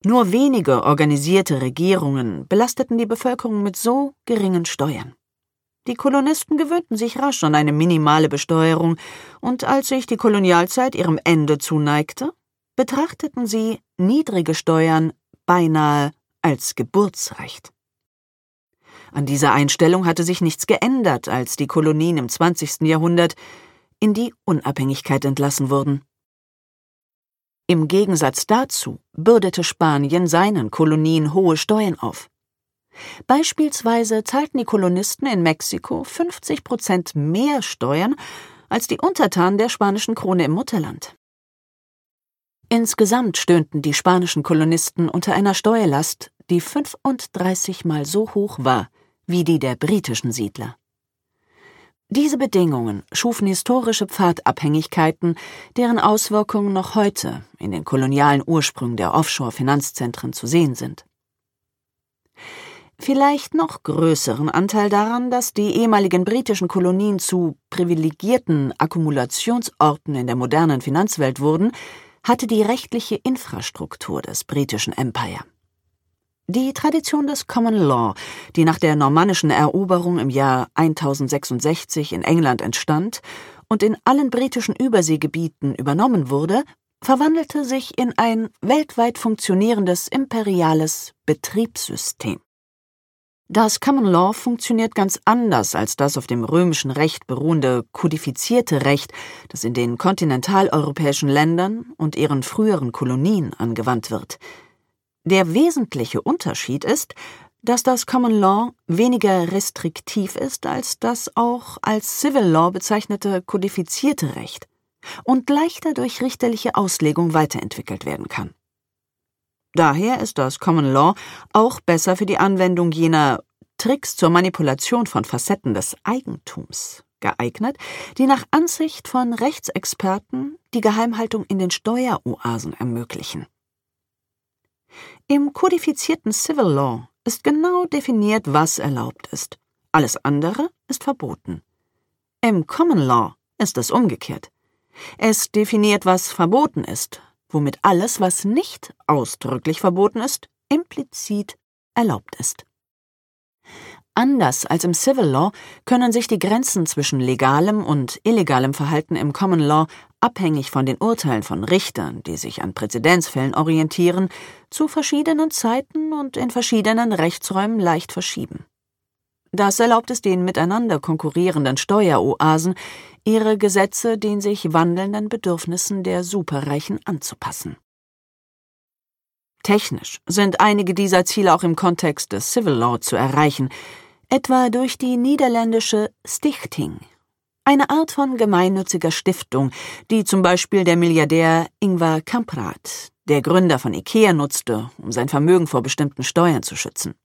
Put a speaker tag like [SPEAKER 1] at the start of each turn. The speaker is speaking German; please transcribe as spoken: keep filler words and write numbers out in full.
[SPEAKER 1] Nur wenige organisierte Regierungen belasteten die Bevölkerung mit so geringen Steuern. Die Kolonisten gewöhnten sich rasch an eine minimale Besteuerung, und als sich die Kolonialzeit ihrem Ende zuneigte, betrachteten sie niedrige Steuern beinahe als Geburtsrecht. An dieser Einstellung hatte sich nichts geändert, als die Kolonien im zwanzigsten Jahrhundert in die Unabhängigkeit entlassen wurden. Im Gegensatz dazu bürdete Spanien seinen Kolonien hohe Steuern auf. Beispielsweise zahlten die Kolonisten in Mexiko fünfzig Prozent mehr Steuern als die Untertanen der spanischen Krone im Mutterland. Insgesamt stöhnten die spanischen Kolonisten unter einer Steuerlast, die fünfunddreißig Mal so hoch war wie die der britischen Siedler. Diese Bedingungen schufen historische Pfadabhängigkeiten, deren Auswirkungen noch heute in den kolonialen Ursprüngen der Offshore-Finanzzentren zu sehen sind. Vielleicht noch größeren Anteil daran, dass die ehemaligen britischen Kolonien zu privilegierten Akkumulationsorten in der modernen Finanzwelt wurden, hatte die rechtliche Infrastruktur des britischen Empire. Die Tradition des Common Law, die nach der normannischen Eroberung im Jahr tausendsechsundsechzig in England entstand und in allen britischen Überseegebieten übernommen wurde, verwandelte sich in ein weltweit funktionierendes imperiales Betriebssystem. Das Common Law funktioniert ganz anders als das auf dem römischen Recht beruhende kodifizierte Recht, das in den kontinentaleuropäischen Ländern und ihren früheren Kolonien angewandt wird. Der wesentliche Unterschied ist, dass das Common Law weniger restriktiv ist als das auch als Civil Law bezeichnete kodifizierte Recht und leichter durch richterliche Auslegung weiterentwickelt werden kann. Daher ist das Common Law auch besser für die Anwendung jener Tricks zur Manipulation von Facetten des Eigentums geeignet, die nach Ansicht von Rechtsexperten die Geheimhaltung in den Steueroasen ermöglichen. Im kodifizierten Civil Law ist genau definiert, was erlaubt ist. Alles andere ist verboten. Im Common Law ist es umgekehrt. Es definiert, was verboten ist, womit alles, was nicht ausdrücklich verboten ist, implizit erlaubt ist. Anders als im Civil Law können sich die Grenzen zwischen legalem und illegalem Verhalten im Common Law abhängig von den Urteilen von Richtern, die sich an Präzedenzfällen orientieren, zu verschiedenen Zeiten und in verschiedenen Rechtsräumen leicht verschieben. Das erlaubt es den miteinander konkurrierenden Steueroasen, ihre Gesetze den sich wandelnden Bedürfnissen der Superreichen anzupassen. Technisch sind einige dieser Ziele auch im Kontext des Civil Law zu erreichen, etwa durch die niederländische Stichting, eine Art von gemeinnütziger Stiftung, die zum Beispiel der Milliardär Ingvar Kamprad, der Gründer von IKEA, nutzte, um sein Vermögen vor bestimmten Steuern zu schützen.